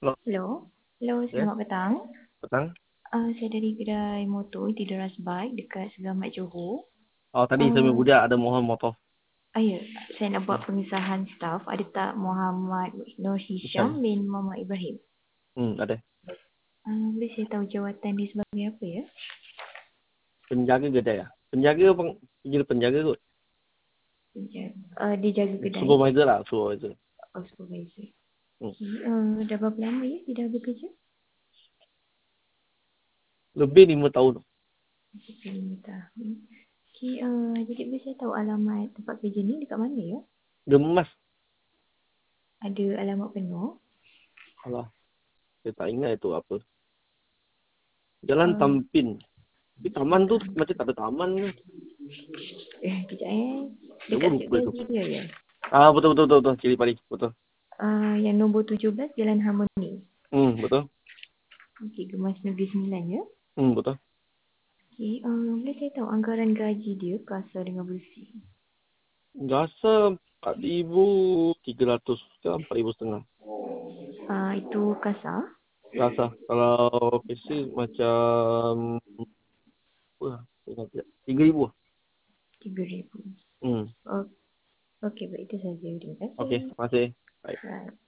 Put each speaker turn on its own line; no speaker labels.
Halo,
Hello. Hello,
ya,
selamat petang.
petang.
Saya dari kedai motor di Deras Bike dekat Segamat Johor.
Oh, tadi saya punya budak ada mohon motor.
Ya, saya nak buat pengesahan staff. Ada tak Muhammad Nur Hisham
Macam,
bin Muhammad Ibrahim?
ada.
Boleh saya tahu jawatan dia sebagai apa ya?
Penjaga kedai ya. Penjaga bang, jadi penjaga kot.
Dia jaga kedai.
Supervisor lah, supervisor.
Oh, supervisor.
Hmm.
Dah berapa lama ya dia dah bekerja?
Lebih 5 tahun.
5 tahun. Jadi boleh saya tahu alamat tempat kerja ni dekat mana ya?
Gemas.
Ada alamat penuh?
Alah, saya tak ingat itu apa. Jalan
Uh,
Tampin. Tapi taman tu macam tak ada taman ke?
Kejap
Saya
Dekat
pun
Street
lupa itu.
Plaza dia ya?
Betul. Cili pari. Betul.
Yang nombor 17 Jalan Harmoni.
Betul.
Okey, Gemas Negeri Sembilan ya.
Betul.
Okey, boleh saya tahu anggaran gaji dia kasar dengan bersih?
Rasa 4,300 ke 4,500.
Itu kasar.
Rasa. Kalau PC macam apa? Saya ingat tidak. 3,000 lah.
3,000.
Hmm.
Oh, okey, baik itu saja. Terima
Okey,
kasih.
terima kasih. Baik.
Right.